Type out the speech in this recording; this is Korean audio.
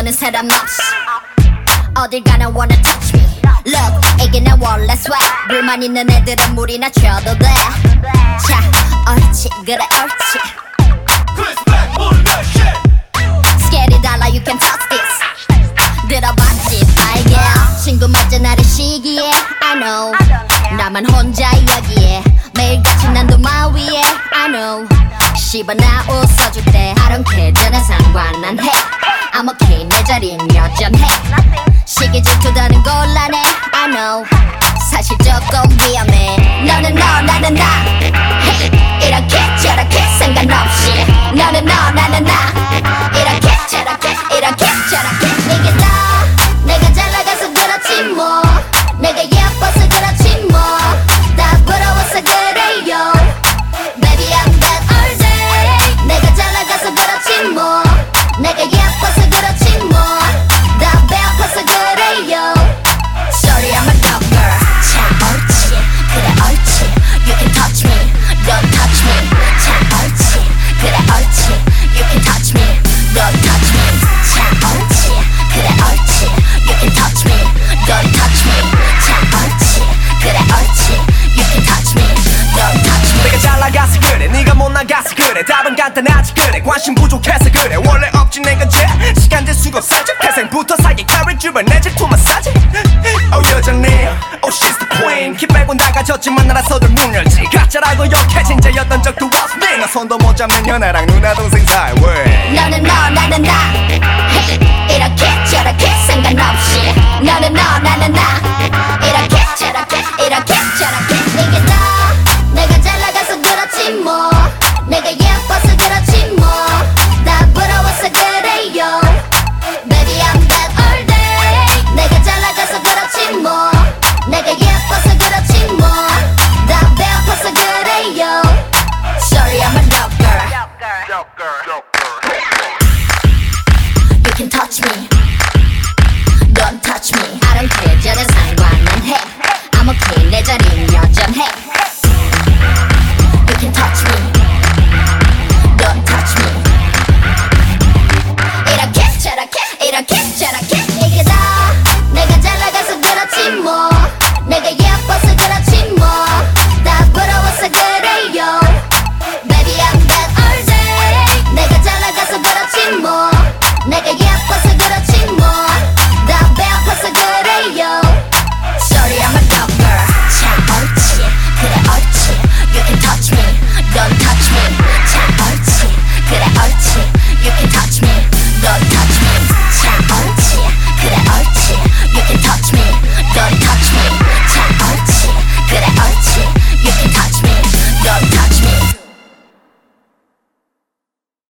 보는 사람 없이 어딜 가나 wanna touch me. Look, 이게 내 원래 swag. 불만 있는 애들은 물이나 쳐도 돼. 자, 옳지, 그래 옳지. Scary 달라, you can touch this. 들어봤지, 빨개. 친구 맞아 나를 시기에 I know. 나만 혼자 여기에 매일같이 난 도마 위에 I know. 씹어 나 웃어줄게. I don't care, 전혀 상관 안 해. I'm okay, 내 자리는 여전해. 시기 질투다는 곤란해 I know. 사실 조금 위험해. 너는 너 나는 나 hey, 이렇게 저렇게 상관없이 너는 너 나는 나 이렇게 저렇게 이렇게 저렇게. 이게 나 내가 잘 나가서 그렇지 뭐. 내가 예뻐서 그렇지 뭐. 다 부러워서 그래요. Baby I'm that all day. 내가 잘 나가서 그렇지 뭐. 내가 예뻐서 그렇지 뭐. 다 배고파서 그래요. Sorry I'm a dog girl. 참 옳지 그래 옳지. You can touch me don't touch me. 참 옳지 그래 옳지. You can touch me don't touch me. 참 옳지 그래 옳지. You can touch me don't touch me. 참 옳지 그래 옳지. You can touch me don't touch me. 내가 잘 나가서 그래 네가 못 나가서 그래. 답은 간단하지 그래. 관심 부족해서 그래. 원래 없지 내가 제 시간 재수고 사지. 태생부터 사기 캐릭주변 내 질투 마사지. Oh 여전해 Oh she's the queen. 키 빼고 나가졌지만 나라서들 문 열지. 가짜라고 욕해 진짜였던 적도 없네. 나 손도 못 잡는 연하랑 누나 동생 사이